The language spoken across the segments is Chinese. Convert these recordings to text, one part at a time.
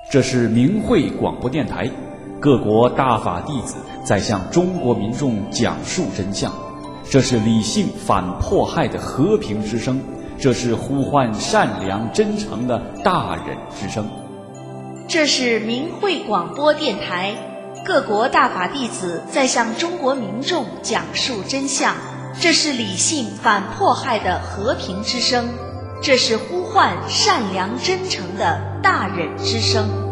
这是明慧广播电台，各国大法弟子在向中国民众讲述真相。这是理性反迫害的和平之声，这是呼唤善良真诚的大忍之声。 这是明慧广播电台，各国大法弟子在向中国民众讲述真相。这是理性反迫害的和平之声，这是呼唤善良真诚的大忍之声。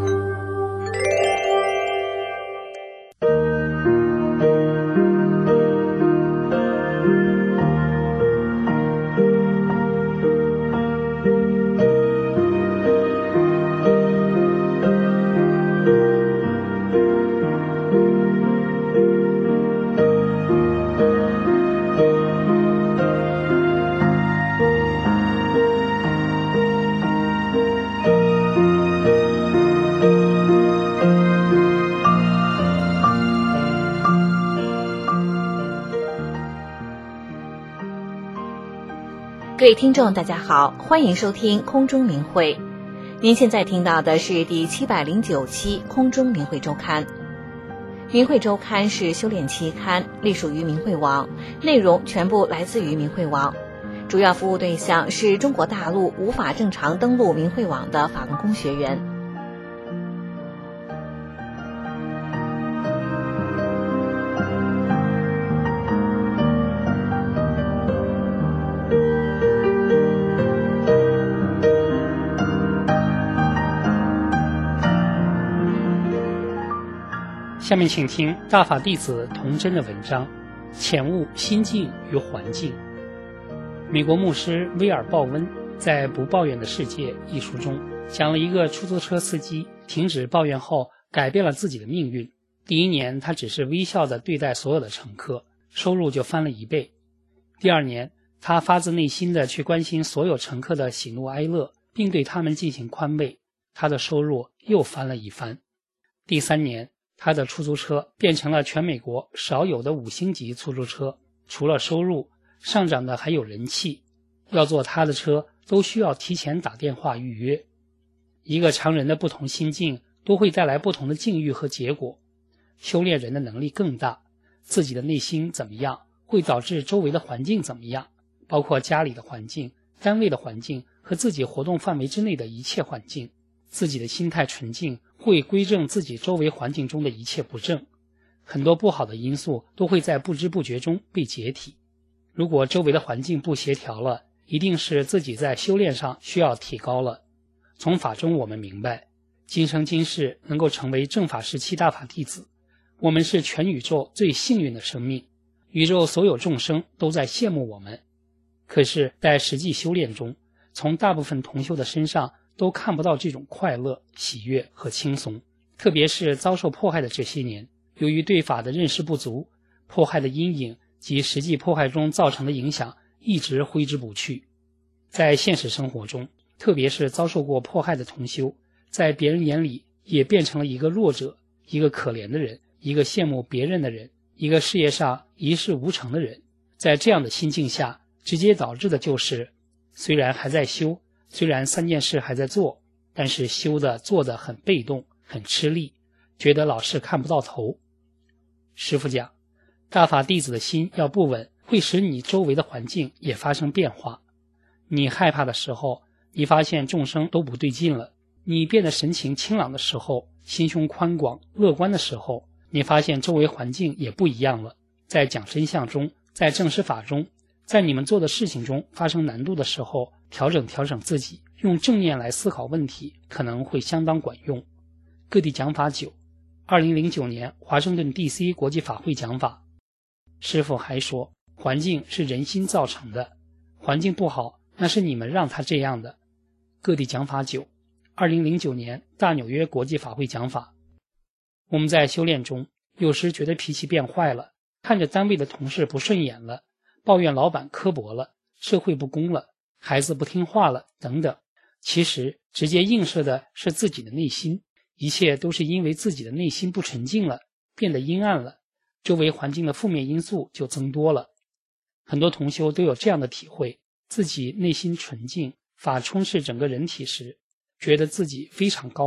各位听众大家好，欢迎收听空中明慧。您现在听到的是第709期空中明慧周刊。明慧周刊是修炼期刊，隶属于明慧网，内容全部来自于明慧网，主要服务对象是中国大陆无法正常登录明慧网的法轮功学员。 下面请听大法弟子童真的文章《潜悟心境与环境》。美国牧师威尔·鲍温在《不抱怨的世界》一书中讲了一个出租车司机停止抱怨后改变了自己的命运。第一年他只是微笑地对待所有的乘客，收入就翻了1倍。第二年他发自内心地去关心所有乘客的喜怒哀乐，并对他们进行宽慰，他的收入又翻了一番。第3年他的出租车变成了全美国少有的5星级出租车，除了收入上涨的还有人气，要坐他的车都需要提前打电话预约。一个常人的不同心境都会带来不同的境遇和结果。修炼人的能力更大，自己的内心怎么样会导致周围的环境怎么样，包括家里的环境、单位的环境和自己活动范围之内的一切环境。自己的心态纯净会归正自己周围环境中的一切不正，很多不好的因素都会在不知不觉中被解体。如果周围的环境不协调了，一定是自己在修炼上需要提高了。从法中我们明白，今生今世能够成为正法时期大法弟子，我们是全宇宙最幸运的生命，宇宙所有众生都在羡慕我们。可是在实际修炼中，从大部分同修的身上都看不到这种快乐、喜悦和轻松。特别是遭受迫害的这些年，由于对法的认识不足，迫害的阴影及实际迫害中造成的影响一直挥之不去。在现实生活中，特别是遭受过迫害的同修，在别人眼里也变成了一个弱者，一个可怜的人，一个羡慕别人的人，一个事业上一事无成的人。在这样的心境下，直接导致的就是虽然还在修，虽然3件事还在做，但是修的做得很被动，很吃力，觉得老是看不到头。师父讲，大法弟子的心要不稳，会使你周围的环境也发生变化。你害怕的时候，你发现众生都不对劲了；你变得神情清朗的时候，心胸宽广乐观的时候，你发现周围环境也不一样了。在讲真相中，在正实法中，在你们做的事情中发生难度的时候，调整自己，用正念来思考问题，可能会相当管用。各地讲法9 2009年华盛顿 DC 国际法会讲法。师父还说，环境是人心造成的，环境不好，那是你们让他这样的。各地讲法9 2009年大纽约国际法会讲法。我们在修炼中，有时觉得脾气变坏了，看着单位的同事不顺眼了，抱怨老板刻薄了，社会不公了，孩子不听话了等等。其实直接映射的是自己的内心，一切都是因为自己的内心不纯净了，变得阴暗了，周围环境的负面因素就增多了。很多同修都有这样的体会，自己内心纯净，法充斥整个人体时，觉得自己非常高大，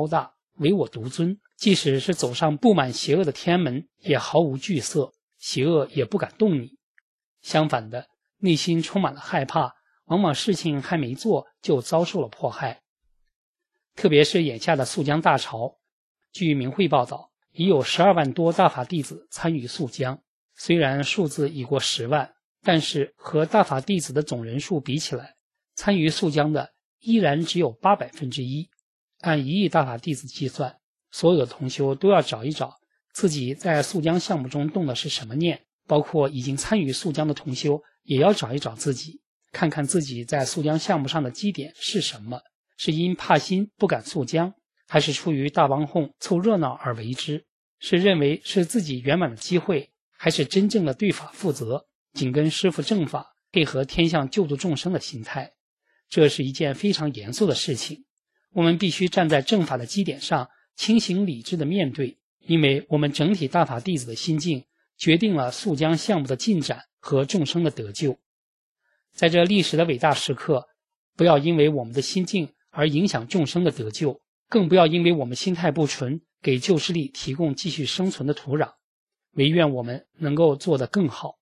唯我独尊，即使是走上布满邪恶的天安门，也毫无惧色，邪恶也不敢动你。相反的，内心充满了害怕，往往事情还没做就遭受了迫害。特别是眼下的肃江大潮，据明慧报道，已有12万多大法弟子参与肃江，虽然数字已过10万，但是和大法弟子的总人数比起来，参与肃江的依然只有1/800。按1亿大法弟子计算，所有的同修都要找一找自己在肃江项目中动的是什么念，包括已经参与肃江的同修也要找一找自己，看看自己在肃江项目上的基点是什么，是因怕心不敢肃江，还是出于大帮哄凑热闹而为之，是认为是自己圆满的机会，还是真正的对法负责，紧跟师父正法，配合天象救度众生的心态。这是一件非常严肃的事情，我们必须站在正法的基点上，清醒理智的面对，因为我们整体大法弟子的心境决定了肃江项目的进展和众生的得救。在这历史的伟大时刻，不要因为我们的心境而影响众生的得救，更不要因为我们心态不纯，给旧势力提供继续生存的土壤。唯愿我们能够做得更好。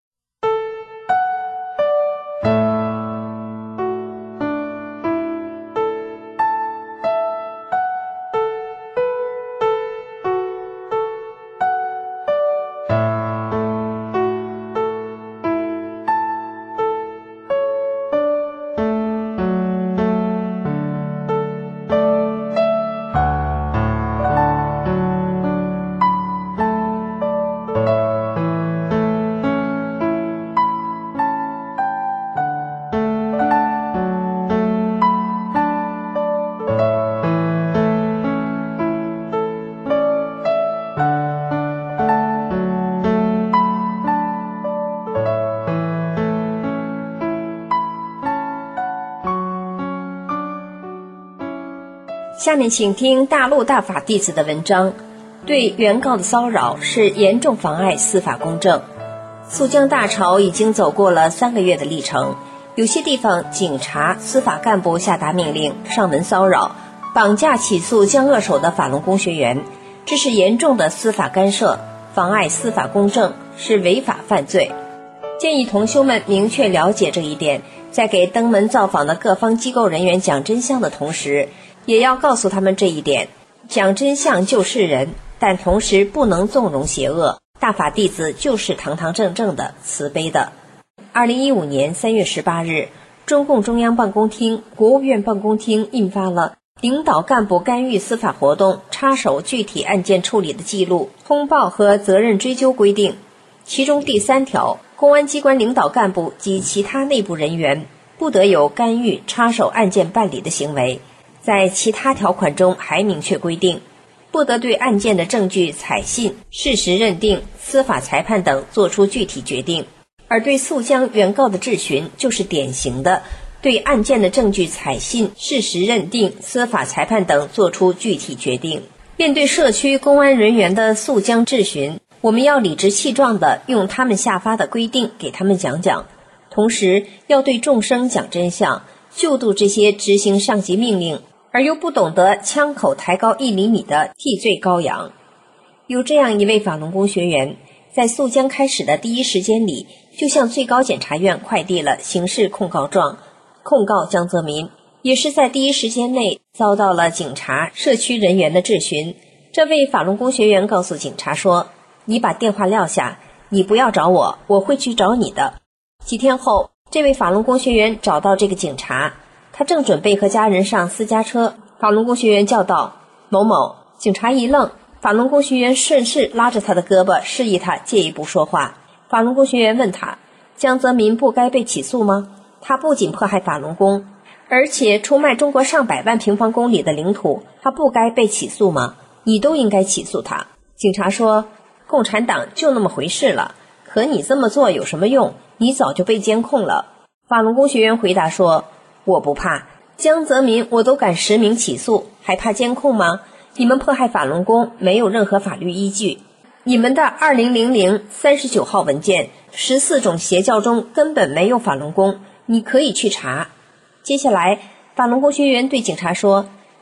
下面请听大陆大法弟子的文章，对原告的骚扰是严重妨碍司法公正。肃江大潮已经走过了3个月的历程，有些地方警察、司法干部下达命令，上门骚扰、绑架起诉江恶手的法轮功学员，这是严重的司法干涉，妨碍司法公正，是违法犯罪。建议同修们明确了解这一点，在给登门造访的各方机构人员讲真相的同时，也要告诉他们这一点，讲真相救世人，但同时不能纵容邪恶。大法弟子就是堂堂正正的、慈悲的。2015年3月18日，中共中央办公厅、国务院办公厅印发了领导干部干预司法活动、插手具体案件处理的记录、通报和责任追究规定，其中第3条，公安机关领导干部及其他内部人员不得有干预、插手案件办理的行为。在其他条款中还明确规定，不得对案件的证据采信、事实认定、司法裁判等作出具体决定。而对肃江原告的质询就是典型的对案件的证据采信、事实认定、司法裁判等作出具体决定。面对社区公安人员的肃江质询，我们要理直气壮地用他们下发的规定给他们讲讲，同时要对众生讲真相，救度这些执行上级命令而又不懂得枪口抬高1厘米的替罪羔羊。有这样一位法轮功学员，在肃江开始的第一时间里，就向最高检察院快递了刑事控告状，控告江泽民，也是在第一时间内遭到了警察、社区人员的质询。这位法轮功学员告诉警察说，你把电话撂下，你不要找我，我会去找你的。几天后，这位法轮功学员找到这个警察，他正准备和家人上私家车，法轮功学员叫道，某某。警察一愣，法轮功学员顺势拉着他的胳膊，示意他借一步说话。法轮功学员问他，江泽民不该被起诉吗？他不仅迫害法轮功，而且出卖中国上百万平方公里的领土，他不该被起诉吗？你都应该起诉他。警察说，共产党就那么回事了，可你这么做有什么用？你早就被监控了。法轮功学员回答说，我不怕，江泽民我都敢实名起诉，还怕监控吗？你们迫害法轮功没有任何法律依据，你们的2000 39号文件14种邪教中根本没有法轮功，你可以去查。接下来法轮功学员对警察说，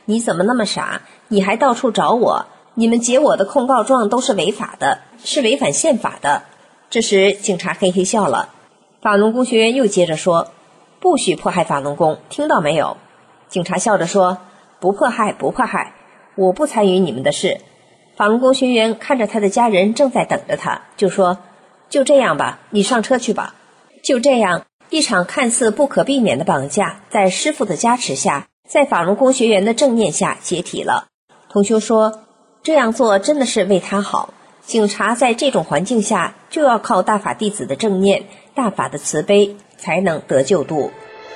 你怎么那么傻？你还到处找我？你们结我的控告状都是违法的，是违反宪法的。这时警察嘿嘿笑了。法轮功学员又接着说，不许迫害法轮功，听到没有？警察笑着说，不迫害，不迫害，我不参与你们的事。法轮功学员看着他的家人正在等着他，就说，就这样吧，你上车去吧。就这样，一场看似不可避免的绑架，在师父的加持下，在法轮功学员的正念下解体了。同修说，这样做真的是为他好。警察在这种环境下，就要靠大法弟子的正念、大法的慈悲，才能得救度。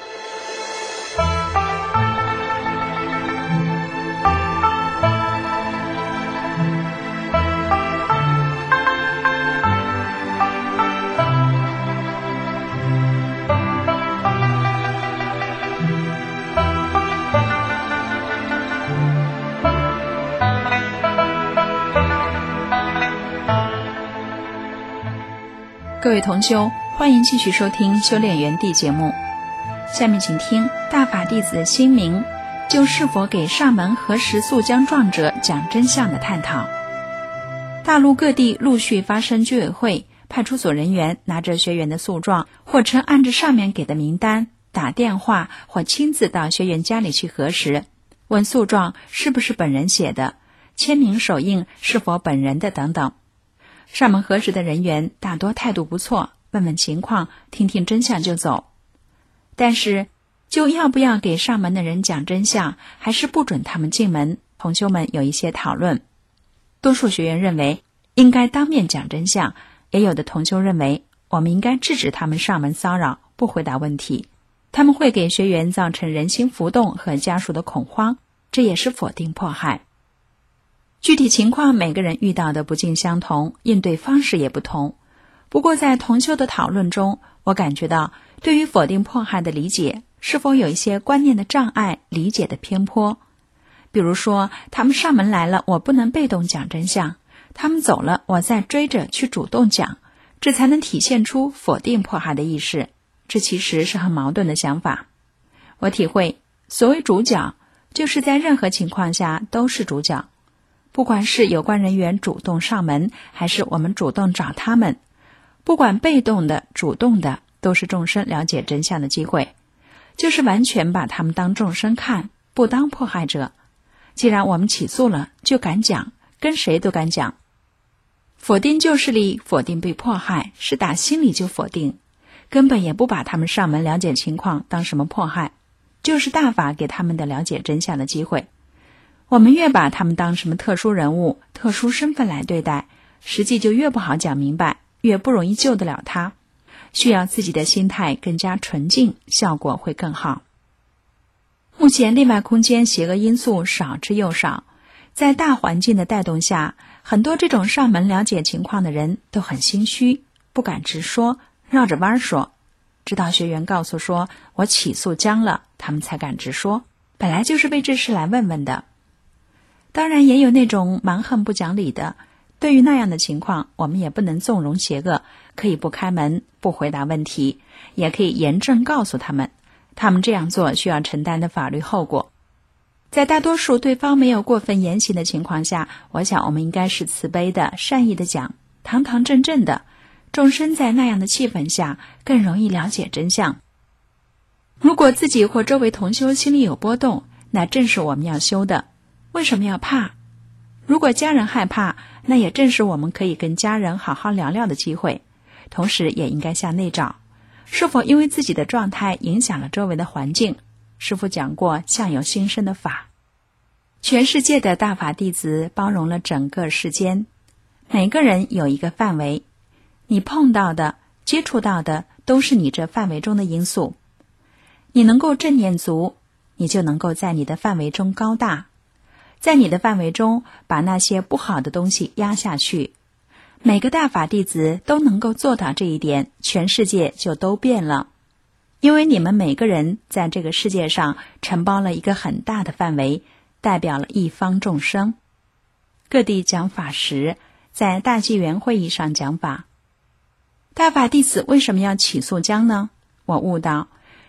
各位同修，欢迎继续收听修炼园地节目。下面请听大法弟子心明就是否给上门核实诉将状者讲真相的探讨。大陆各地陆续发生居委会、派出所人员拿着学员的诉状，或称按着上面给的名单打电话或亲自到学员家里去核实，问诉状是不是本人写的，签名手印是否本人的等等。上门核实的人员大多态度不错，问问情况，听听真相就走。但是就要不要给上门的人讲真相，还是不准他们进门，同修们有一些讨论。多数学员认为应该当面讲真相，也有的同修认为我们应该制止他们上门骚扰，不回答问题，他们会给学员造成人心浮动和家属的恐慌，这也是否定迫害。具体情况每个人遇到的不尽相同，应对方式也不同。不过在同修的讨论中，我感觉到对于否定迫害的理解是否有一些观念的障碍，理解的偏颇。比如说他们上门来了，我不能被动讲真相，他们走了，我再追着去主动讲，这才能体现出否定迫害的意识。这其实是很矛盾的想法。我体会，所谓主角，就是在任何情况下都是主角。不管是有关人员主动上门，还是我们主动找他们，不管被动的、主动的，都是众生了解真相的机会，就是完全把他们当众生看，不当迫害者。既然我们起诉了，就敢讲，跟谁都敢讲。否定旧势力，否定被迫害，是打心里就否定，根本也不把他们上门了解情况当什么迫害，就是大法给他们的了解真相的机会。我们越把他们当什么特殊人物、特殊身份来对待，实际就越不好讲明白，越不容易救得了他。需要自己的心态更加纯净，效果会更好。目前内外空间邪恶因素少之又少，在大环境的带动下，很多这种上门了解情况的人都很心虚，不敢直说，绕着弯说。直到学员告诉说我起诉将了，他们才敢直说，本来就是为这事来问问的。当然也有那种蛮横不讲理的，对于那样的情况，我们也不能纵容邪恶，可以不开门，不回答问题，也可以严正告诉他们，他们这样做需要承担的法律后果。在大多数对方没有过分言行的情况下，我想我们应该是慈悲的、善意的讲，堂堂正正的，众生在那样的气氛下更容易了解真相。如果自己或周围同修心里有波动，那正是我们要修的。为什么要怕？如果家人害怕，那也正是我们可以跟家人好好聊聊的机会，同时也应该向内找，是否因为自己的状态影响了周围的环境。师父讲过相由心生的法，全世界的大法弟子包容了整个世间，每个人有一个范围，你碰到的、接触到的都是你这范围中的因素。你能够正念足，你就能够在你的范围中高大，在你的范围中把那些不好的东西压下去。每个大法弟子都能够做到这一点，全世界就都变了。因为你们每个人在这个世界上承包了一个很大的范围，代表了一方众生。各地讲法时，在大纪元会议上讲法。大法弟子为什么要起诉将呢？我悟到，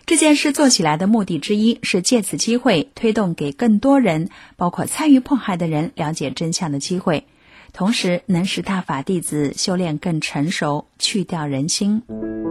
这件事做起来的目的之一是借此机会推动给更多人，包括参与迫害的人了解真相的机会，同时能使大法弟子修炼更成熟，去掉人心。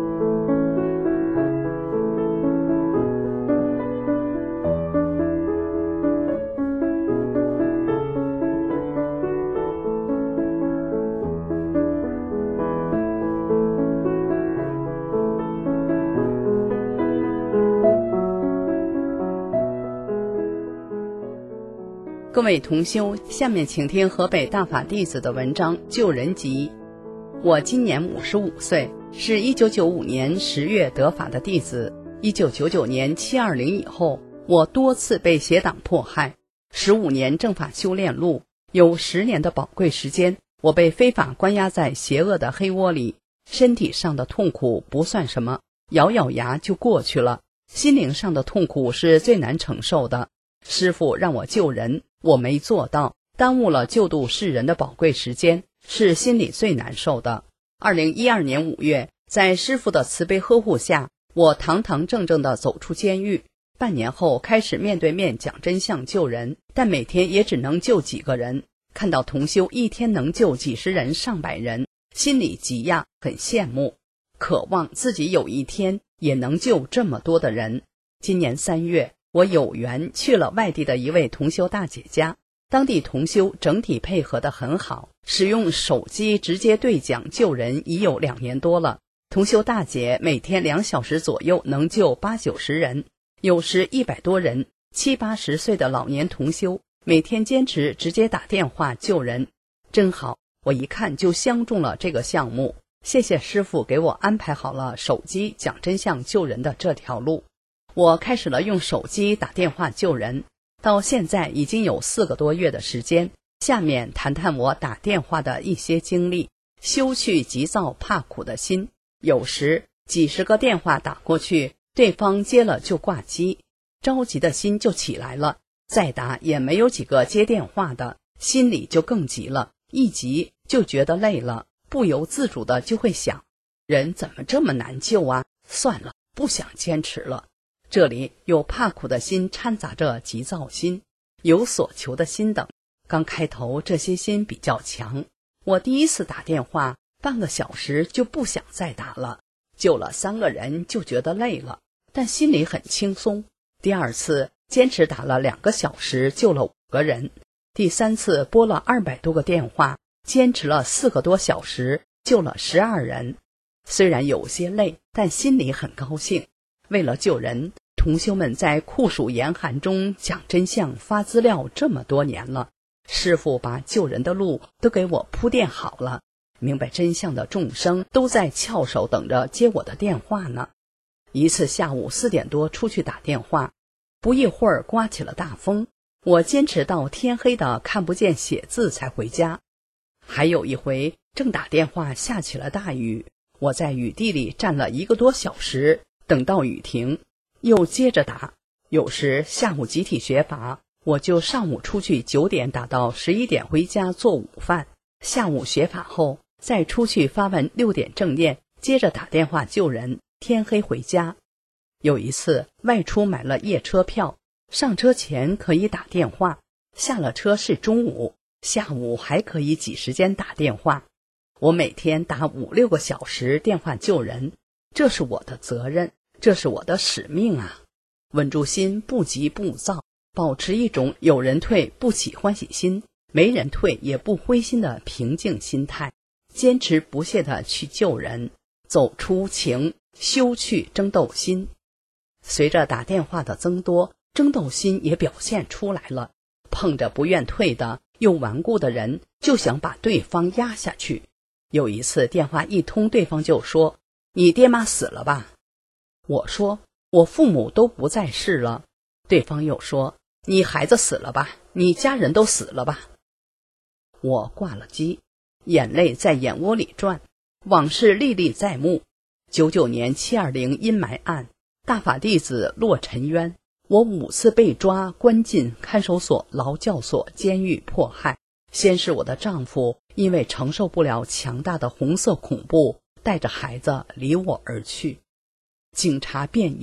各位同修，下面请听河北大法弟子的文章《救人集》。我今年55岁，是1995年10月得法的弟子。1999年720以后，我多次被邪党迫害，15年正法修炼路，有10年的宝贵时间，我被非法关押在邪恶的黑窝里，身体上的痛苦不算什么，咬咬牙就过去了。心灵上的痛苦是最难承受的。师父让我救人，我没做到，耽误了救度世人的宝贵时间，是心里最难受的。2012年5月，在师父的慈悲呵护下，我堂堂正正地走出监狱。半年后开始面对面讲真相救人，但每天也只能救几个人。看到同修一天能救几十人上百人，心里极讶，很羡慕，渴望自己有一天也能救这么多的人。今年3月，我有缘去了外地的一位同修大姐家，当地同修整体配合得很好，使用手机直接对讲救人已有2年多了。同修大姐每天2小时左右能救80-90人，有时100多人，70-80岁的老年同修每天坚持直接打电话救人，真好，我一看就相中了这个项目。谢谢师父给我安排好了手机讲真相救人的这条路。我开始了用手机打电话救人，到现在已经有4个多月的时间。下面谈谈我打电话的一些经历。修去急躁怕苦的心，有时几十个电话打过去，对方接了就挂机，着急的心就起来了，再打也没有几个接电话的，心里就更急了，一急就觉得累了，不由自主的就会想，人怎么这么难救啊，算了，不想坚持了。这里有怕苦的心掺杂着急躁心，有所求的心等。刚开头这些心比较强，我第一次打电话半个小时就不想再打了，救了3个人就觉得累了，但心里很轻松。第2次坚持打了2个小时救了5个人，第3次拨了200多个电话，坚持了4个多小时救了12人。虽然有些累，但心里很高兴。为了救人，同修们在酷暑严寒中讲真相发资料这么多年了，师父把救人的路都给我铺垫好了，明白真相的众生都在翘首等着接我的电话呢。一次下午4点多出去打电话，不一会儿刮起了大风，我坚持到天黑的看不见写字才回家。还有一回正打电话下起了大雨，我在雨地里站了1个多小时，等到雨停又接着打。有时下午集体学法，我就上午出去9点打到11点回家做午饭，下午学法后再出去发完6点正念，接着打电话救人，天黑回家。有一次外出买了夜车票，上车前可以打电话，下了车是中午，下午还可以挤时间打电话。我每天打5-6个小时电话救人，这是我的责任，这是我的使命啊！稳住心，不急不躁，保持一种有人退不起欢喜心，没人退也不灰心的平静心态，坚持不懈地去救人，走出情，修去争斗心。随着打电话的增多，争斗心也表现出来了，碰着不愿退的又顽固的人，就想把对方压下去。有一次电话一通，对方就说：“你爹妈死了吧？”我说：“我父母都不在世了。”对方又说：“你孩子死了吧？你家人都死了吧？”我挂了机，眼泪在眼窝里转，往事历历在目。99年720阴霾案，大法弟子落尘冤，我5次被抓关进看守所、劳教所、监狱迫害。先是我的丈夫因为承受不了强大的红色恐怖，带着孩子离我而去。警察便衣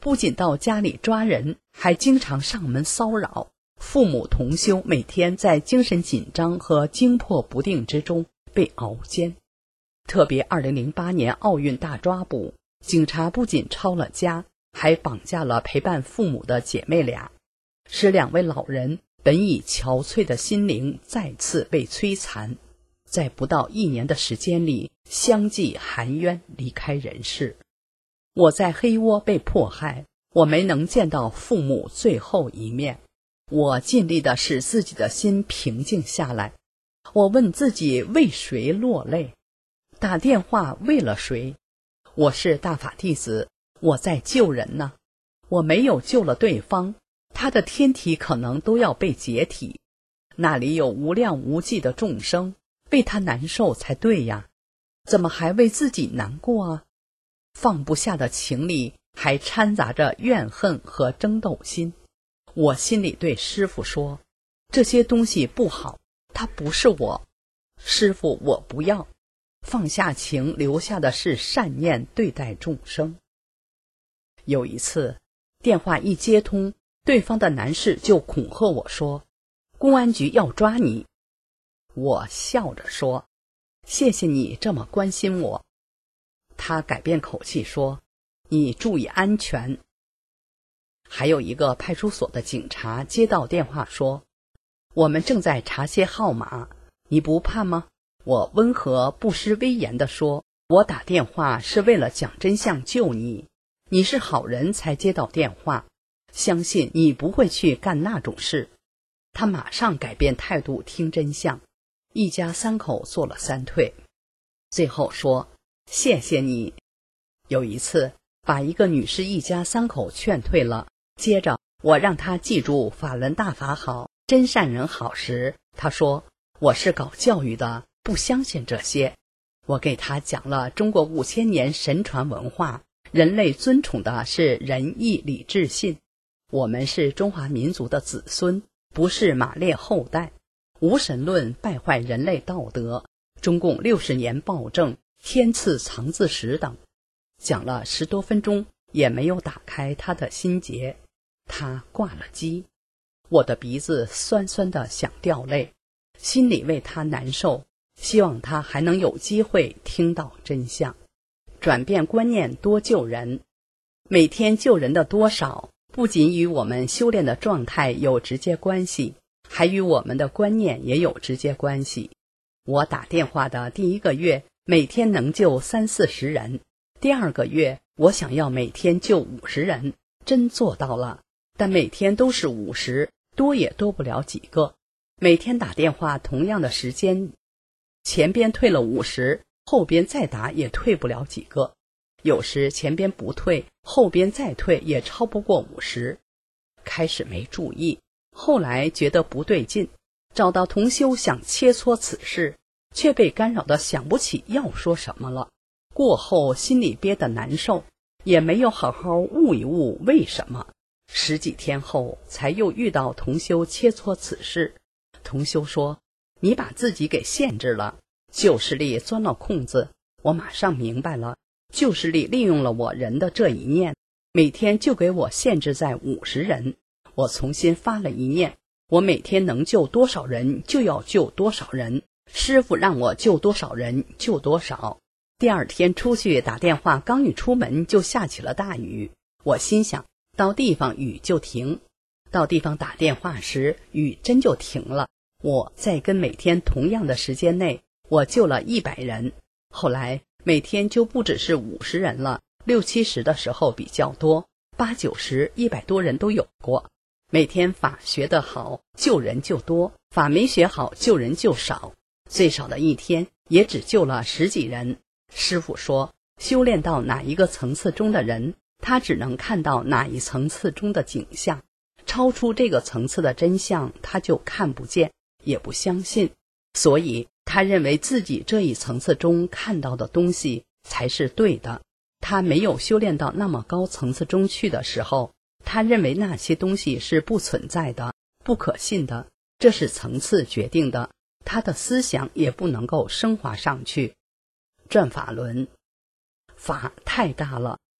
不仅到家里抓人，还经常上门骚扰。父母同修每天在精神紧张和惊魄不定之中被熬煎。特别2008年奥运大抓捕，警察不仅抄了家，还绑架了陪伴父母的姐妹俩，使2位老人本已憔悴的心灵再次被摧残，在不到1年的时间里相继含冤离开人世。我在黑窝被迫害，我没能见到父母最后一面。我尽力地使自己的心平静下来。我问自己为谁落泪，打电话为了谁？我是大法弟子，我在救人呢。我没有救了对方，他的天体可能都要被解体。那里有无量无际的众生，为他难受才对呀，怎么还为自己难过啊？放不下的情里还掺杂着怨恨和争斗心。我心里对师父说，这些东西不好，它不是我。师父，我不要。放下情，留下的是善念对待众生。有一次，电话一接通，对方的男士就恐吓我说，公安局要抓你。我笑着说，谢谢你这么关心我。他改变口气说，你注意安全。还有一个派出所的警察接到电话说，我们正在查些号码，你不怕吗？我温和不失威严地说，我打电话是为了讲真相救你，你是好人才接到电话，相信你不会去干那种事。他马上改变态度听真相，一家3口做了3退，最后说，谢谢你。有一次把一个女士一家3口劝退了，接着我让她记住法轮大法好，真善人好时，她说，我是搞教育的，不相信这些。我给她讲了中国5000年神传文化，人类尊崇的是仁义礼智信，我们是中华民族的子孙，不是马列后代。无神论败坏人类道德，中共60年暴政，天赐藏字石等。讲了10多分钟也没有打开他的心结，他挂了机。我的鼻子酸酸的想掉泪，心里为他难受，希望他还能有机会听到真相，转变观念，多救人。每天救人的多少，不仅与我们修炼的状态有直接关系，还与我们的观念也有直接关系。我打电话的第1个月，每天能救30-40人，第2个月我想要每天救50人，真做到了，但每天都是50，多也多不了几个。每天打电话同样的时间，前边退了50，后边再打也退不了几个，有时前边不退，后边再退也超不过50。开始没注意，后来觉得不对劲，找到同修想切磋此事，却被干扰得想不起要说什么了。过后心里憋得难受，也没有好好悟一悟为什么。10几天后才又遇到同修切磋此事，同修说，你把自己给限制了，旧势力钻了空子。我马上明白了，旧势力利用了我人的这一念，每天就给我限制在50人。我重新发了一念，我每天能救多少人就要救多少人，师父让我救多少人救多少。第2天出去打电话，刚一出门就下起了大雨。我心想，到地方雨就停。到地方打电话时，雨真就停了。我在跟每天同样的时间内，我救了100人。后来每天就不只是50人了，60-70的时候比较多，80-90、100多人都有过。每天法学得好，救人就多；法没学好，救人就少。最少的一天也只救了10几人。师父说，修炼到哪一个层次中的人，他只能看到哪一层次中的景象，超出这个层次的真相，他就看不见，也不相信。所以他认为自己这一层次中看到的东西才是对的。他没有修炼到那么高层次中去的时候，他认为那些东西是不存在的，不可信的，这是层次决定的，他的思想也不能够升华上去。转法轮，法太大了，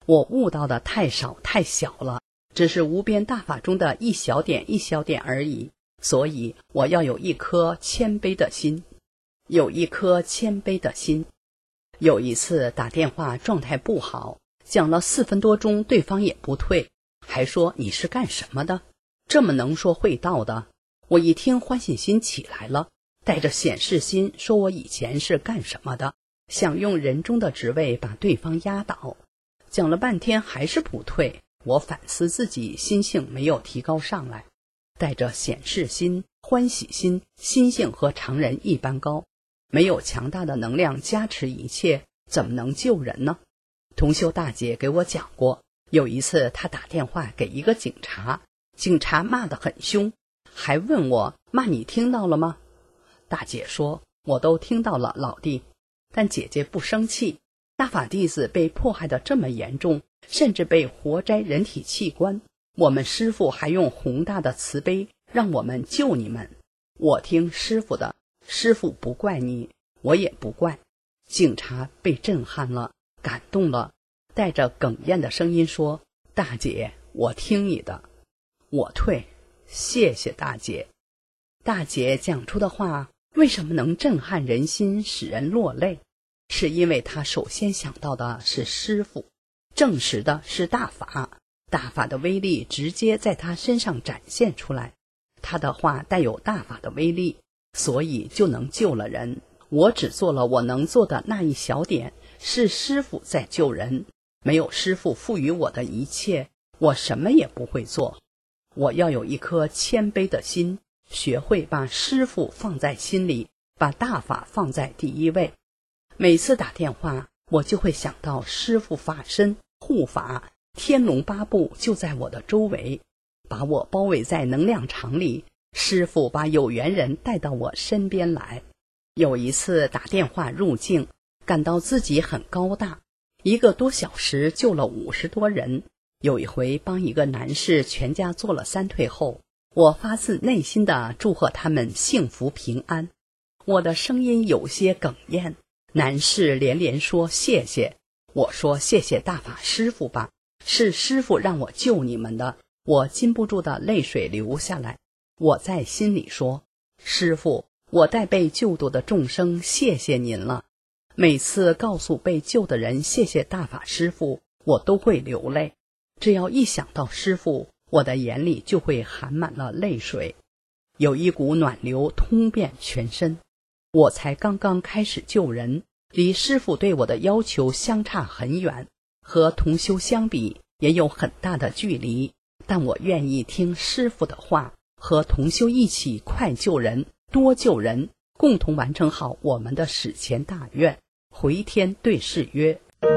我悟到的太少太小了，只是无边大法中的一小点一小点而已，所以我要有一颗谦卑的心，有一颗谦卑的心。有一次打电话状态不好，讲了4分多钟，对方也不退，还说你是干什么的，这么能说会道的。我一听欢喜心起来了，带着显示心说我以前是干什么的，想用人中的职位把对方压倒。讲了半天还是不退，我反思自己心性没有提高上来，带着显示心、欢喜心，心性和常人一般高，没有强大的能量加持一切，怎么能救人呢？同修大姐给我讲过，有一次她打电话给一个警察，警察骂得很凶，还问我骂你听到了吗？大姐说我都听到了老弟，但姐姐不生气。大法弟子被迫害得这么严重，甚至被活摘人体器官，我们师父还用宏大的慈悲让我们救你们。我听师父的，师父不怪你，我也不怪。警察被震撼了，感动了，带着哽咽的声音说，大姐，我听你的，我退，谢谢大姐。大姐讲出的话为什么能震撼人心，使人落泪？是因为他首先想到的是师父，证实的是大法，大法的威力直接在他身上展现出来，他的话带有大法的威力，所以就能救了人。我只做了我能做的那一小点，是师父在救人，没有师父赋予我的一切，我什么也不会做。我要有一颗谦卑的心，学会把师父放在心里，把大法放在第一位。每次打电话，我就会想到师父法身护法，天龙八部就在我的周围，把我包围在能量场里。师父把有缘人带到我身边来。有一次打电话入境，感到自己很高大，1个多小时救了50多人。有一回帮一个男士全家做了3退后，我发自内心的祝贺他们幸福平安。我的声音有些哽咽，男士连连说谢谢。我说谢谢大法师父吧，是师父让我救你们的。我禁不住的泪水流下来，我在心里说，师父，我代被救度的众生谢谢您了。每次告诉被救的人谢谢大法师父，我都会流泪。只要一想到师父，我的眼里就会含满了泪水，有一股暖流通遍全身。我才刚刚开始救人，离师父对我的要求相差很远，和同修相比也有很大的距离，但我愿意听师父的话，和同修一起快救人，多救人，共同完成好我们的史前大愿。回天对誓约。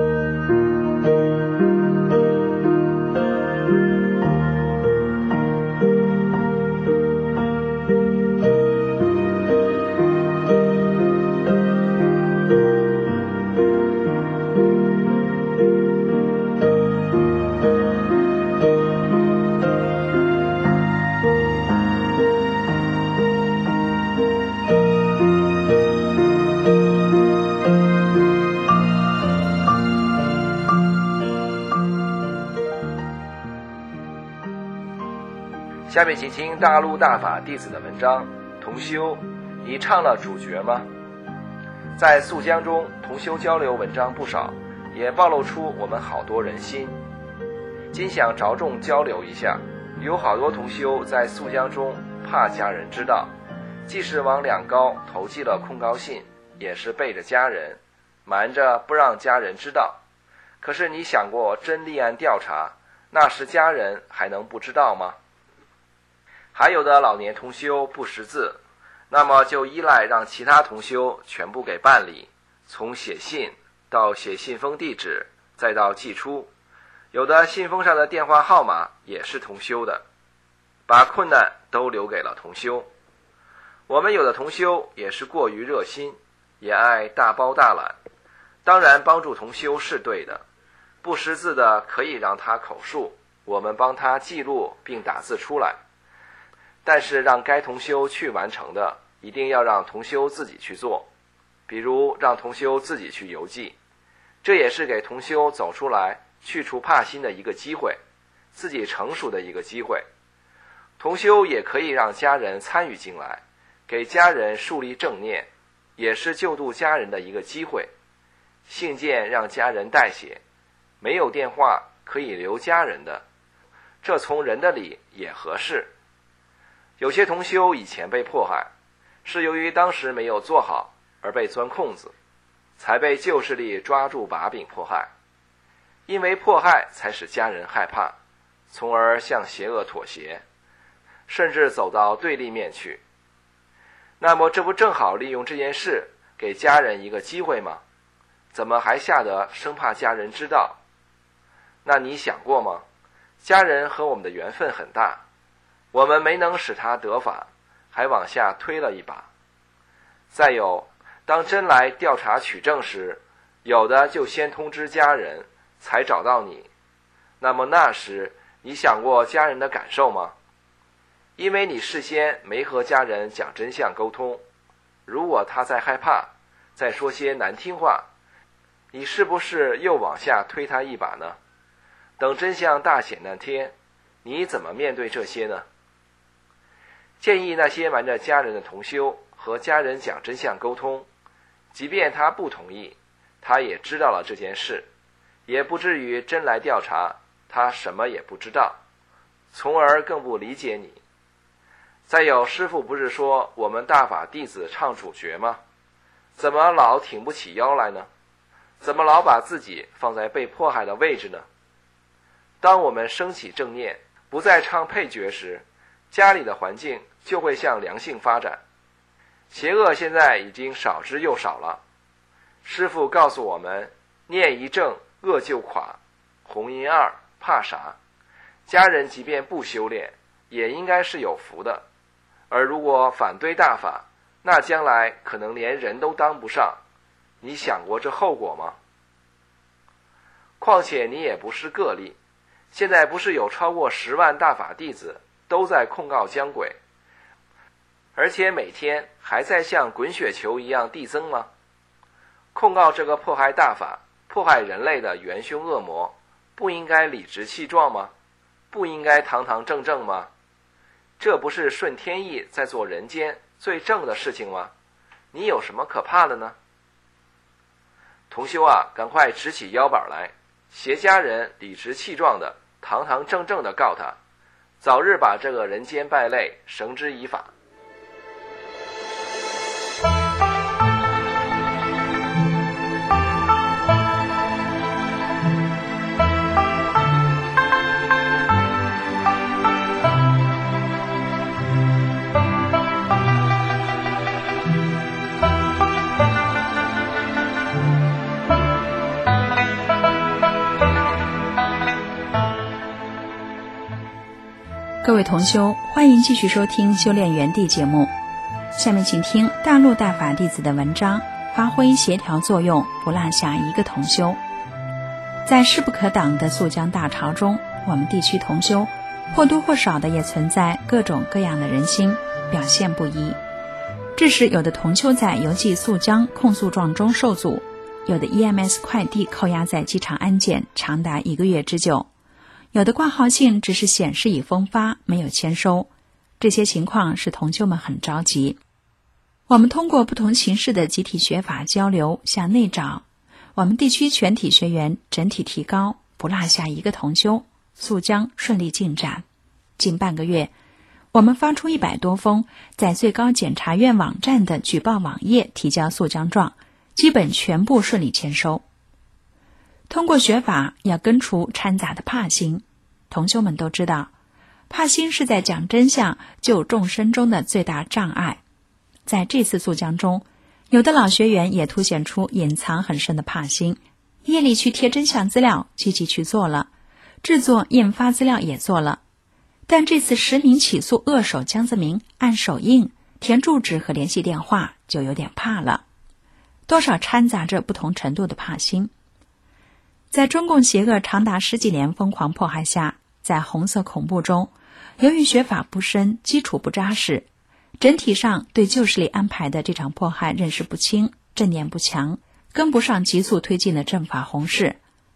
下面请听大陆大法弟子的文章。同修，你唱了主角吗？在素江中，同修交流文章不少，也暴露出我们好多人心。今想着重交流一下，有好多同修在素江中怕家人知道，即使往两高投寄了控告信，也是背着家人，瞒着不让家人知道。可是你想过真立案调查，那时家人还能不知道吗？还有的老年同修不识字，那么就依赖让其他同修全部给办理，从写信到写信封地址，再到寄出，有的信封上的电话号码也是同修的，把困难都留给了同修。我们有的同修也是过于热心，也爱大包大揽，当然帮助同修是对的，不识字的可以让他口述，我们帮他记录并打字出来。但是让该同修去完成的，一定要让同修自己去做，比如让同修自己去邮寄，这也是给同修走出来去除怕心的一个机会，自己成熟的一个机会。同修也可以让家人参与进来，给家人树立正念，也是救度家人的一个机会。信件让家人代写，没有电话可以留家人的，这从人的理也合适。有些同修以前被迫害，是由于当时没有做好而被钻空子，才被旧势力抓住把柄迫害。因为迫害才使家人害怕，从而向邪恶妥协，甚至走到对立面去。那么这不正好利用这件事给家人一个机会吗？怎么还吓得生怕家人知道？那你想过吗？家人和我们的缘分很大，我们没能使他得法，还往下推了一把。再有，当真来调查取证时，有的就先通知家人才找到你，那么那时你想过家人的感受吗？因为你事先没和家人讲真相沟通，如果他再害怕，再说些难听话，你是不是又往下推他一把呢？等真相大显那天，你怎么面对这些呢？建议那些瞒着家人的同修和家人讲真相沟通，即便他不同意，他也知道了这件事，也不至于真来调查，他什么也不知道，从而更不理解你。再有，师父不是说我们大法弟子唱主角吗？怎么老挺不起腰来呢？怎么老把自己放在被迫害的位置呢？当我们升起正念，不再唱配角时，家里的环境就会向良性发展。邪恶现在已经少之又少了。师父告诉我们，念一正，恶就垮；红音二，怕啥？家人即便不修炼，也应该是有福的。而如果反对大法，那将来可能连人都当不上。你想过这后果吗？况且你也不是个例，现在不是有超过10万大法弟子都在控告姜轨，而且每天还在像滚雪球一样递增吗？控告这个迫害大法、迫害人类的元凶恶魔，不应该理直气壮吗？不应该堂堂正正吗？这不是顺天意在做人间最正的事情吗？你有什么可怕的呢？同修啊，赶快直起腰板来，携家人理直气壮的、堂堂正正的告他，早日把这个人间败类绳之以法。 各位同修，欢迎继续收听修炼园地节目。下面请听大陆大法弟子的文章，发挥协调作用，不落下一个同修。在势不可挡的肃江大潮中，我们地区同修或多或少的也存在各种各样的人心，表现不一。致使有的同修在邮寄肃江控诉状中受阻，有的 EMS 快递扣押在机场安检长达1个月之久，有的挂号信只是显示已封发，没有签收。这些情况使同修们很着急。我们通过不同形式的集体学法交流，向内找，我们地区全体学员整体提高，不落下一个同修，肃江顺利进展。近半个月，我们发出100多封在最高检察院网站的举报网页提交肃江状，基本全部顺利签收。通过学法要根除掺杂的怕心，同修们都知道，怕心是在讲真相救众生中的最大障碍。在这次肃江中，有的老学员也凸显出隐藏很深的怕心，夜里去贴真相资料积极去做了，制作印发资料也做了，但这次实名起诉恶手江泽民按手印填住址和联系电话就有点怕了，多少掺杂着不同程度的怕心。在中共邪恶长达10几年疯狂迫害下，在红色恐怖中，由于学法不深，基础不扎实，整体上对旧势力安排的这场迫害认识不清，正念不强，跟不上急速推进的正法红势，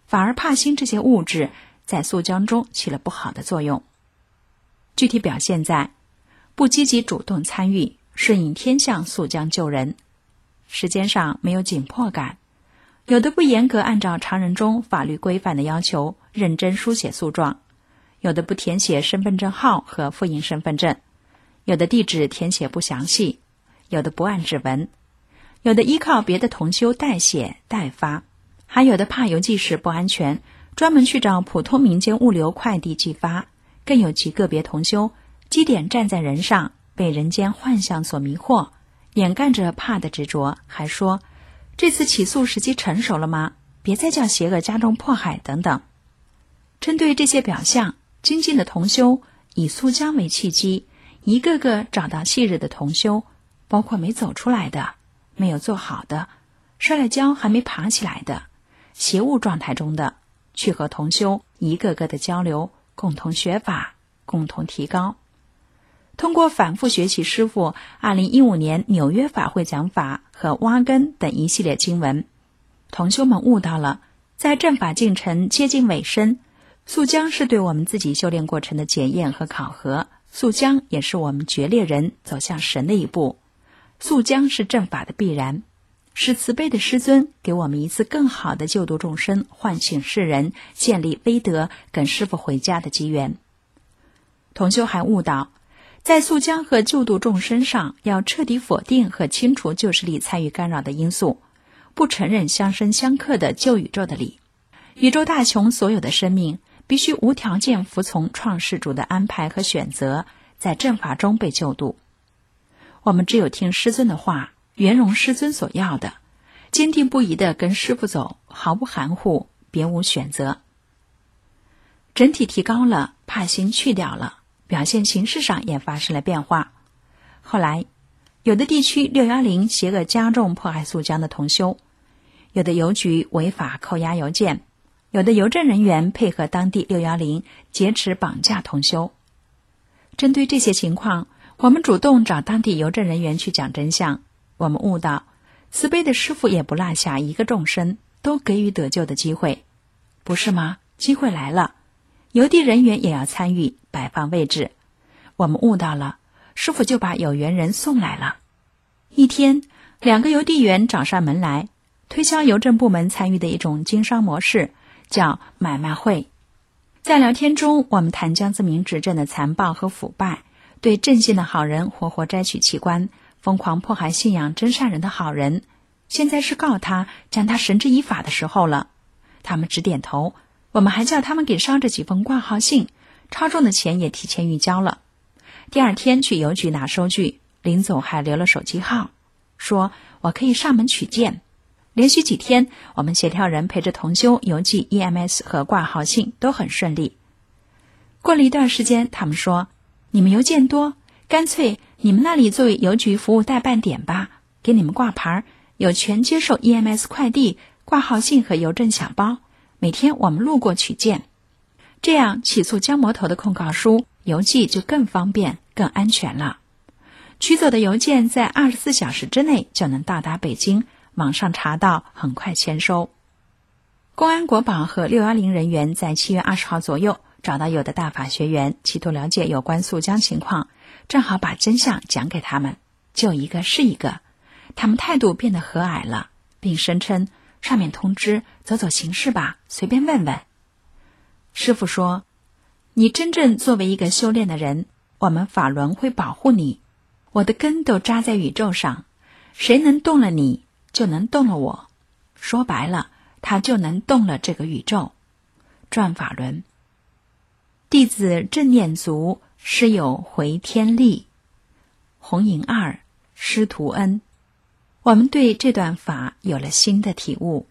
反而帕辛这些物质在速浆中起了不好的作用。具体表现在不积极主动参与，顺应天象速浆救人，时间上没有紧迫感，有的不严格按照常人中法律规范的要求认真书写诉状，有的不填写身份证号和复印身份证，有的地址填写不详细，有的不按指纹，有的依靠别的同修代写代发，还有的怕邮寄时不安全，专门去找普通民间物流快递寄发，更有极个别同修基点站在人上，被人间幻象所迷惑，掩盖着怕的执着，还说这次起诉时机成熟了吗？别再叫邪恶加重迫害等等。针对这些表象，精进的同修以速浆为契机，一个个找到昔日的同修，包括没走出来的，没有做好的，摔了跤还没爬起来的，邪物状态中的，去和同修一个个的交流，共同学法，共同提高。通过反复学习师父2015年纽约法会讲法和挖根等一系列经文，同修们悟到了，在正法进程接近尾声，速浆是对我们自己修炼过程的检验和考核，速浆也是我们决裂人走向神的一步，速浆是正法的必然，是慈悲的师尊给我们一次更好的救度众生、唤醒世人、建立威德、跟师父回家的机缘。同修还悟到，在速浆和救度众生上，要彻底否定和清除旧势力参与干扰的因素，不承认相生相克的旧宇宙的理。宇宙大穷所有的生命必须无条件服从创世主的安排和选择，在正法中被救度。我们只有听师尊的话，圆融师尊所要的，坚定不移地跟师父走，毫不含糊，别无选择。整体提高了，怕心去掉了，表现形式上也发生了变化。后来有的地区610邪恶加重迫害速浆的同修，有的邮局违法扣押邮件，有的邮政人员配合当地610劫持绑架同修。针对这些情况，我们主动找当地邮政人员去讲真相。我们悟到，慈悲的师父也不落下一个众生，都给予得救的机会，不是吗？机会来了，邮递人员也要参与，摆放位置。我们悟到了，师父就把有缘人送来了。一天，2个邮递员找上门来，推销邮政部门参与的一种经商模式，叫买卖会。在聊天中，我们谈江泽民执政的残暴和腐败，对正信的好人活活摘取器官，疯狂迫害信仰真善人的好人，现在是告他，将他绳之以法的时候了。他们只点头，我们还叫他们给捎着几封挂号信，超重的钱也提前预交了。第二天去邮局拿收据，临走还留了手机号，说我可以上门取件。连续几天，我们协调人陪着同修邮寄 EMS 和挂号信都很顺利。过了一段时间，他们说，你们邮件多，干脆你们那里作为邮局服务代办点吧，给你们挂牌，有权接受 EMS 快递、挂号信和邮政小包，每天我们路过取件。这样起诉江魔头的控告书邮寄就更方便、更安全了。取走的邮件在24小时之内就能到达北京，网上查到，很快签收。公安国保和610人员在7月20号左右找到有的大法学员，企图了解有关速浆情况，正好把真相讲给他们，就一个是一个。他们态度变得和蔼了，并声称上面通知，走走形式吧，随便问问。师父说，你真正作为一个修炼的人，我们法轮会保护你，我的根都扎在宇宙上，谁能动了你，就能动了我，说白了，他就能动了这个宇宙。转法轮，弟子正念足，师友回天力。红银2，师徒恩。我们对这段法有了新的体悟。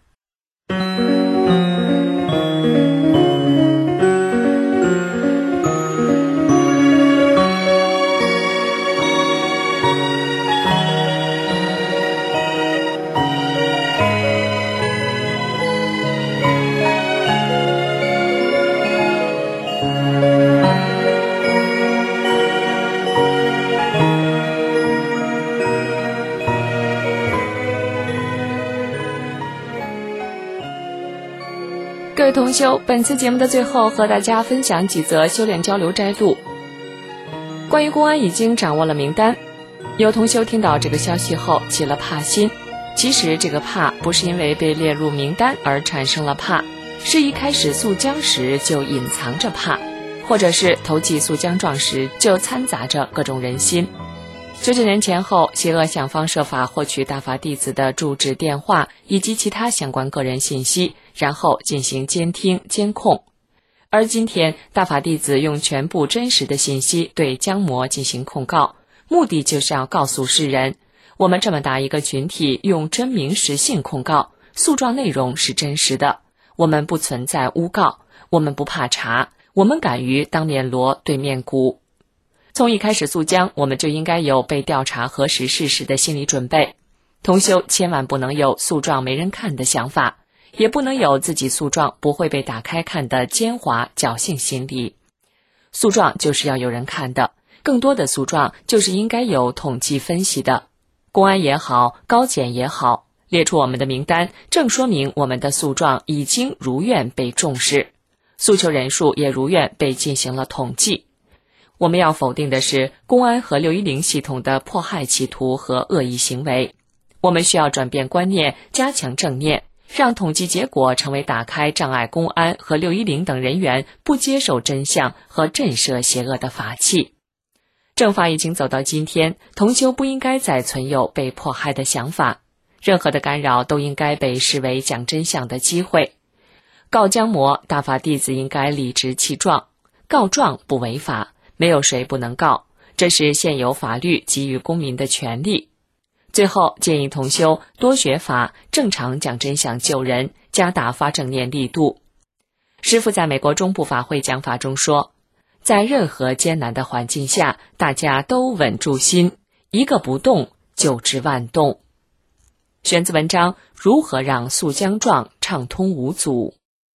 位同修，本次节目的最后和大家分享几则修炼交流摘录。关于公安已经掌握了名单，有同修听到这个消息后起了怕心。其实这个怕不是因为被列入名单而产生了怕，是一开始溯江时就隐藏着怕，或者是投寄溯江状时就掺杂着各种人心。99年前后，邪恶想方设法获取大法弟子的住址、电话以及其他相关个人信息，然后进行监听、监控。而今天，大法弟子用全部真实的信息对江魔进行控告，目的就是要告诉世人，我们这么大一个群体用真名实姓控告，诉状内容是真实的，我们不存在诬告，我们不怕查，我们敢于当面锣对面鼓。从一开始溯江，我们就应该有被调查核实事实的心理准备。同修千万不能有诉状没人看的想法，也不能有自己诉状不会被打开看的奸猾侥幸心理。诉状就是要有人看的，更多的诉状就是应该有统计分析的。公安也好，高检也好，列出我们的名单，正说明我们的诉状已经如愿被重视，诉求人数也如愿被进行了统计。我们要否定的是公安和610系统的迫害企图和恶意行为。我们需要转变观念，加强正念，让统计结果成为打开障碍公安和610等人员不接受真相和震慑邪恶的法器。正法已经走到今天，同修不应该再存有被迫害的想法，任何的干扰都应该被视为讲真相的机会。告江魔，大法弟子应该理直气壮，告状不违法，没有谁不能告，这是现有法律给予公民的权利。最后建议同修多学法，正常讲真相救人，加大发正念力度。师父在美国中部法会讲法中说，在任何艰难的环境下，大家都稳住心，一个不动就知万动。选自文章《如何让溯江状畅通无阻》。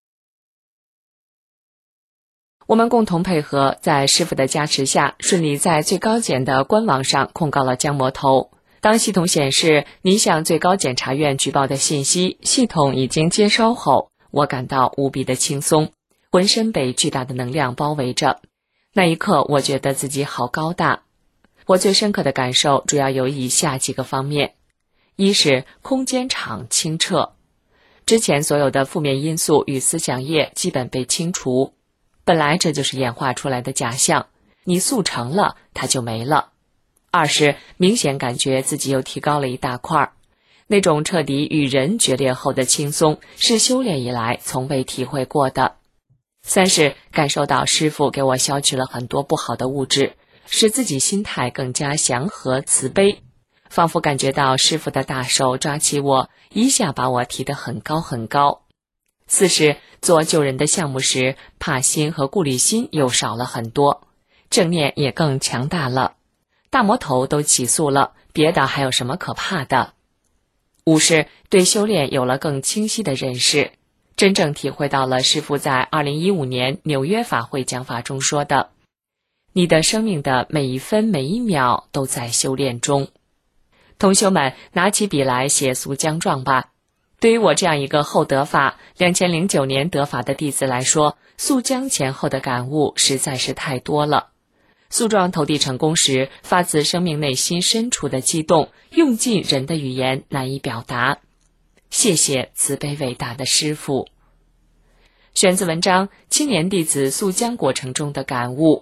我们共同配合，在师父的加持下，顺利在最高检的官网上控告了江魔头。当系统显示你向最高检察院举报的信息系统已经接收后，我感到无比的轻松，浑身被巨大的能量包围着。那一刻，我觉得自己好高大。我最深刻的感受主要有以下几个方面：一是空间场清澈，之前所有的负面因素与思想业基本被清除，本来这就是演化出来的假象，你速成了，它就没了。二是明显感觉自己又提高了一大块，那种彻底与人决裂后的轻松，是修炼以来从未体会过的。三是感受到师父给我消去了很多不好的物质，使自己心态更加祥和慈悲，仿佛感觉到师父的大手抓起我，一下把我提得很高很高。四是做救人的项目时，怕心和顾虑心又少了很多，正念也更强大了。大魔头都起诉了，别的还有什么可怕的？五是对修炼有了更清晰的认识，真正体会到了师父在2015年纽约法会讲法中说的，你的生命的每一分每一秒都在修炼中。同修们，拿起笔来写溯江状吧。对于我这样一个后得法2009年得法的弟子来说，溯江前后的感悟实在是太多了。诉状投递成功时，发自生命内心深处的激动，用尽人的语言难以表达。谢谢慈悲伟大的师父。选自文章《青年弟子溯江过程中的感悟》。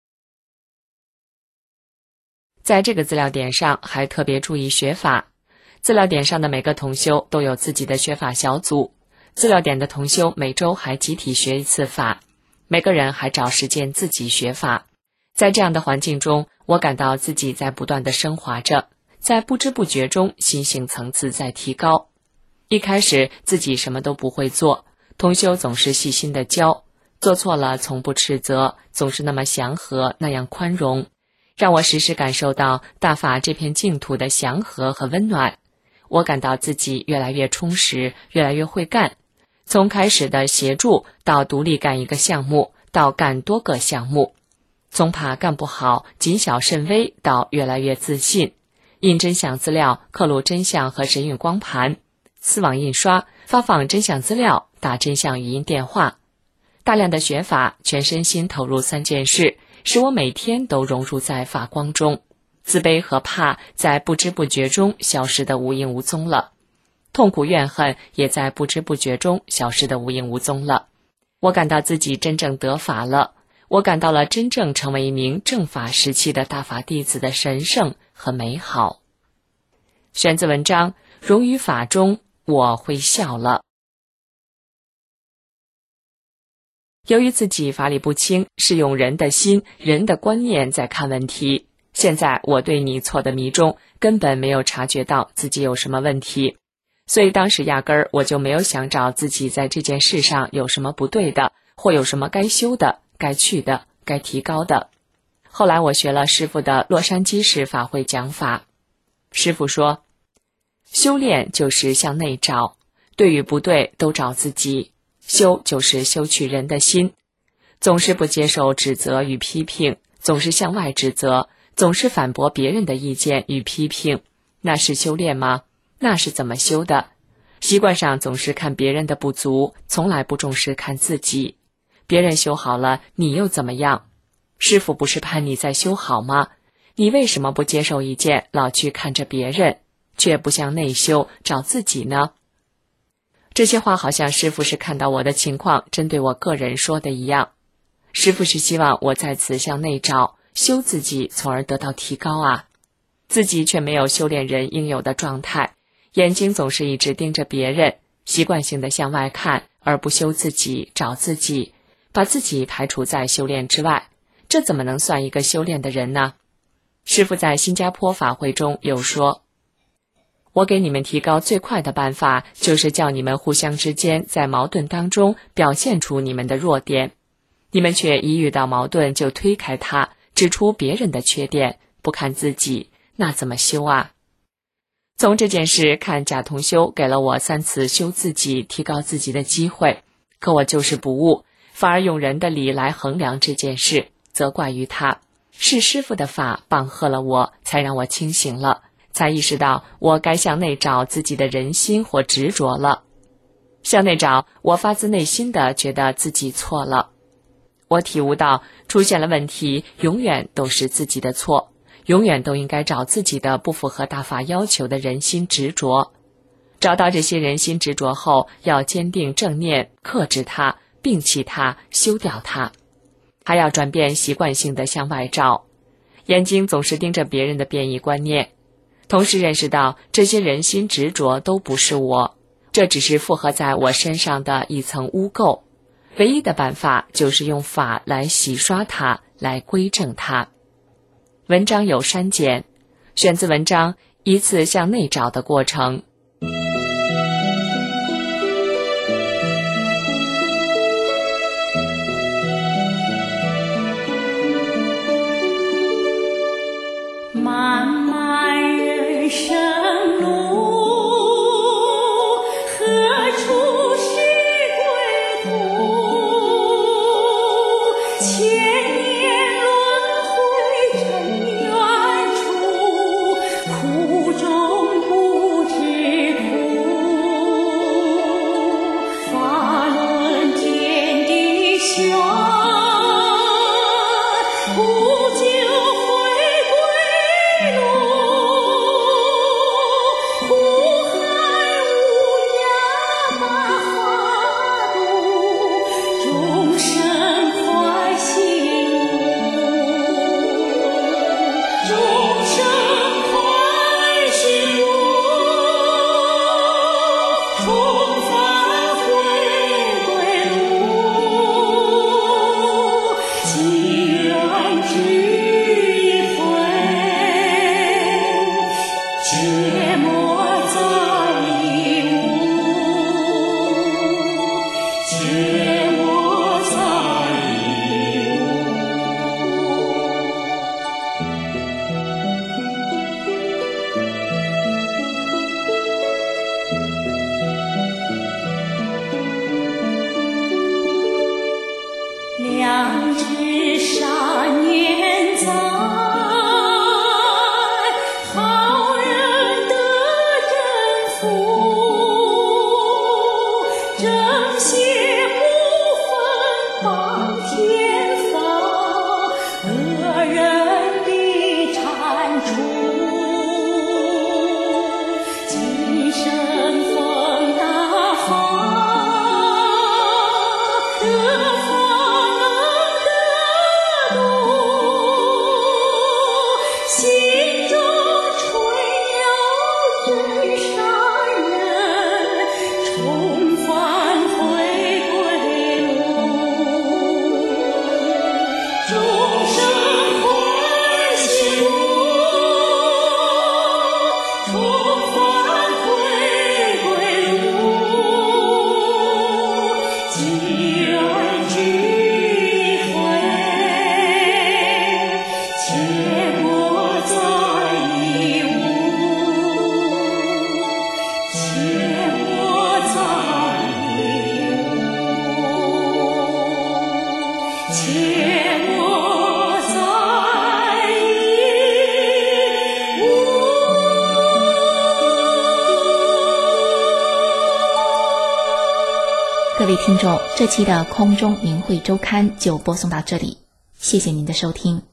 在这个资料点上还特别注意学法，资料点上的每个同修都有自己的学法小组，资料点的同修每周还集体学一次法，每个人还找时间自己学法。在这样的环境中，我感到自己在不断地升华着，在不知不觉中心性层次在提高。一开始自己什么都不会做，同修总是细心地教，做错了从不斥责，总是那么祥和，那样宽容，让我时时感受到大法这片净土的祥和和温暖。我感到自己越来越充实，越来越会干，从开始的协助到独立干一个项目，到干多个项目，从怕干不好谨小慎微到越来越自信，印真相资料，刻录真相和神韵光盘，丝网印刷， 发放真相资料，打真相语音电话。大量的学法，全身心投入3件事，使我每天都融入在法光中。自卑和怕在不知不觉中消失得无影无踪了，痛苦怨恨也在不知不觉中消失得无影无踪了。我感到自己真正得法了，我感到了真正成为一名正法时期的大法弟子的神圣和美好。选自文章《融于法中，我会笑了》。由于自己法理不清，是用人的心、人的观念在看问题。现在我对你错的迷中，根本没有察觉到自己有什么问题，所以当时压根儿我就没有想找自己在这件事上有什么不对的，或有什么该修的、该去的、该提高的。后来我学了师父的洛杉矶市法会讲法，师父说，修炼就是向内找，对与不对都找自己，修就是修取人的心，总是不接受指责与批评，总是向外指责，总是反驳别人的意见与批评，那是修炼吗？那是怎么修的？习惯上总是看别人的不足，从来不重视看自己。别人修好了，你又怎么样？师父不是盼你再修好吗？你为什么不接受意见，老去看着别人，却不向内修，找自己呢？这些话好像师父是看到我的情况，针对我个人说的一样。师父是希望我在此向内找，修自己，从而得到提高啊。自己却没有修炼人应有的状态，眼睛总是一直盯着别人，习惯性的向外看，而不修自己，找自己，把自己排除在修炼之外，这怎么能算一个修炼的人呢？师父在新加坡法会中有说，我给你们提高最快的办法，就是叫你们互相之间在矛盾当中表现出你们的弱点，你们却一遇到矛盾就推开它，指出别人的缺点，不看自己，那怎么修啊？从这件事看，贾同修给了我3次修自己、提高自己的机会，可我就是不悟，反而用人的理来衡量这件事，责怪于他。是师父的法棒喝了我，才让我清醒了，才意识到我该向内找自己的人心或执着了。向内找，我发自内心的觉得自己错了。我体悟到，出现了问题，永远都是自己的错，永远都应该找自己的不符合大法要求的人心执着。找到这些人心执着后，要坚定正念，克制它，摒弃它，修掉它。还要转变习惯性的向外找，眼睛总是盯着别人的变异观念，同时认识到这些人心执着都不是我，这只是附合在我身上的一层污垢。唯一的办法就是用法来洗刷它，来归正它。文章有删减，选自文章《一次向内找的过程》。 漫漫人生路，何处是归途？千年轮回尘缘处，苦中不知苦。法轮天地玄，不久回归路。 各位听众，这期的空中明慧周刊就播送到这里，谢谢您的收听。